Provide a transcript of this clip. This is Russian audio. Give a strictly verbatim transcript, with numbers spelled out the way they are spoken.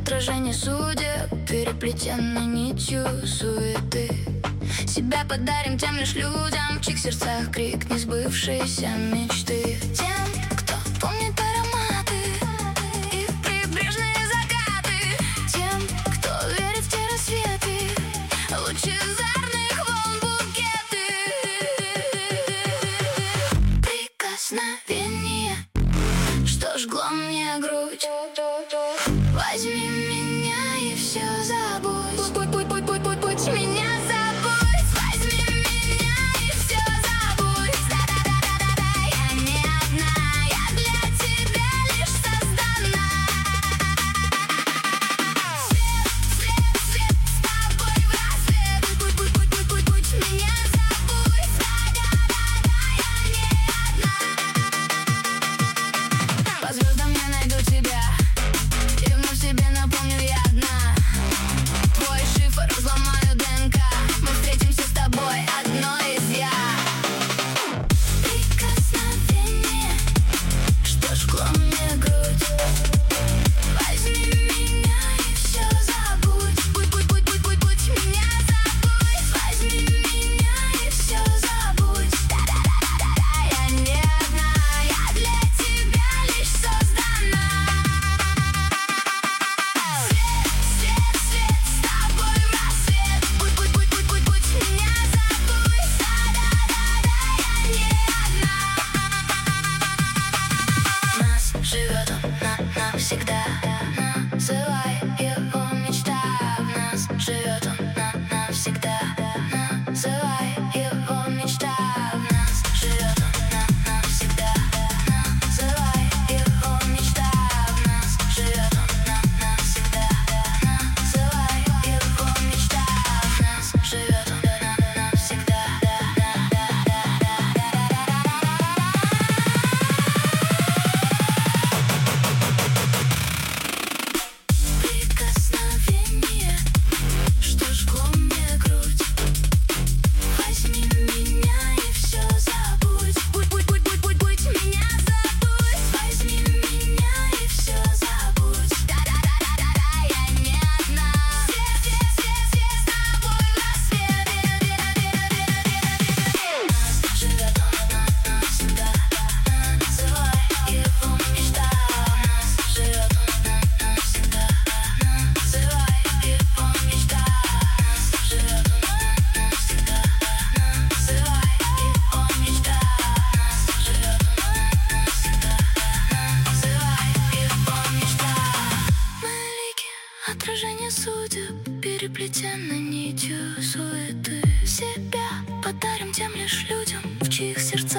отражение судеб, переплетены нитью суеты. Себя подарим тем лишь людям, в чьих сердцах крик несбывшейся мечты. Тем, кто помнит ароматы и прибрежные закаты. Тем, кто верит в те рассветы, лучезарных волн букеты. Прикосновение, что жгло мне грудь. Возьми меня и все забудь. Будь, будь, будь, будь, будь, будь меня забудь. Возьми меня и все забудь. Да-да-да-да-да, я не одна, я для тебя лишь создана. Свет, свет, свет, с тобой в рассвет. Будь, будь, будь, будь, будь, будь меня забудь. Да-да-да-да, я не одна. По звездам я найду тебя. Себе напомню, я одна. Твой шифр взломаю ДНК. Мы встретимся с тобой, одно из я. Прикосновение, что жгло мне грудь. Возьми меня и все забудь. Будь, будь, будь, будь, будь, будь меня забудь. Возьми меня и все забудь. Да-да-да-да-да, я не одна, я для тебя лишь создана. Живет он на навсегда, называй его мечта. В нас живет он на навсегда, называй его мечта. В нас живет он на навсегда, называй его мечта. В нас живет он на навсегда, называй его мечта. В нас живет он на навсегда. Прикосновение, что жгло мне грудь. Возьми меня и все забудь. Будь, будь, будь, будь, будь, будь меня забудь. Возьми меня и все забудь. Да-да-да-да-да, я не одна. Свет, свет, свет, свет, с тобой в рассвет. Нас живет он навсегда, называй его мечта. Нас живет он навсегда, называй его мечта. Нас живет он навсегда, называй его мечта. Нас живет он навсегда, называй его мечта. Мы лики, отражение судеб, переплетены нитью суеты. Себя подарим тем лишь людям, в чьих сердцах